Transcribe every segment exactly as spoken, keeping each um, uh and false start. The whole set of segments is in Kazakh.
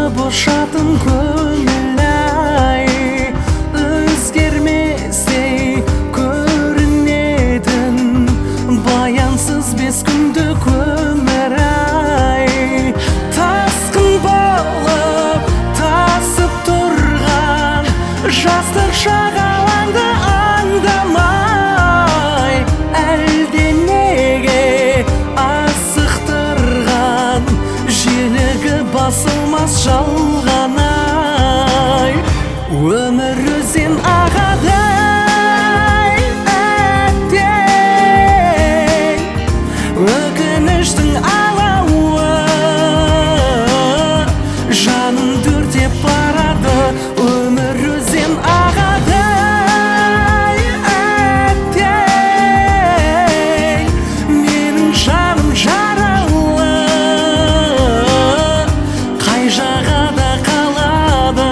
бошатын көңіл-ай, өзгерместей көрінетін баянсыз бес күндік өмір-ай. Тасқын болып тасып тұрған жастық шағалаңды аңдамай, әлде неге асықтырған желігі басылмас жалған-ай. Өмір өзен ағадай әттең, өкініштің алауы жаным дүрдеп барады. Өмір өзен ағадай әттең, менің жаным жаралы, қай жағада қалады?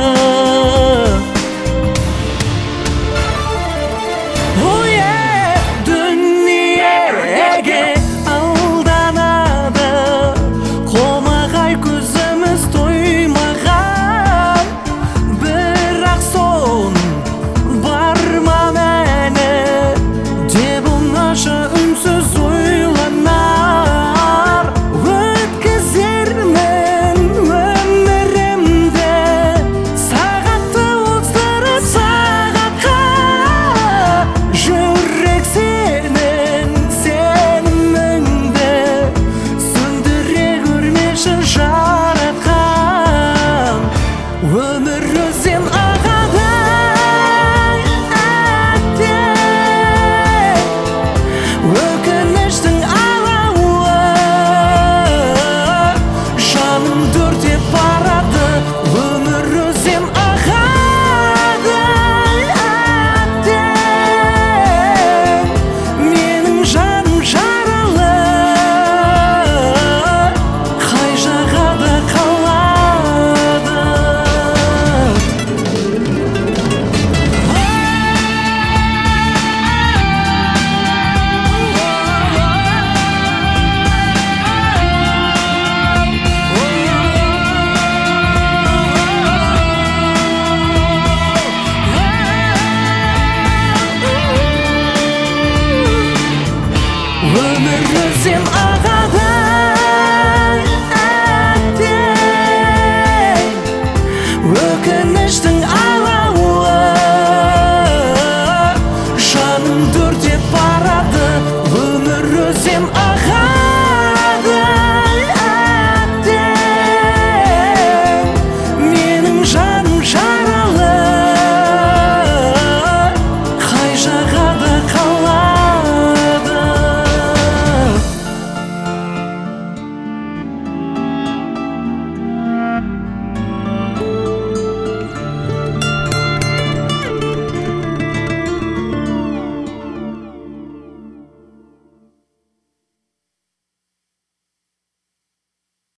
Дүниеге алданады, қомағай көзіміз тоймаған, бірақ сон бар ма мәні деп оңаша үнсіз ойланар. Өткізермін өмірімді сағатты оздырып сағатқа, жүрек сенің сеніміңді сөндіре көрмеші жаратқан. Өмір өзен ағадай әттең, өкініштің алауы жаным дүрдеп барады. Өмір өзен ағадай әттең, менің жаным жаралы, қай жағада қалады? Өмір өзен ағадай әттең, өкініштің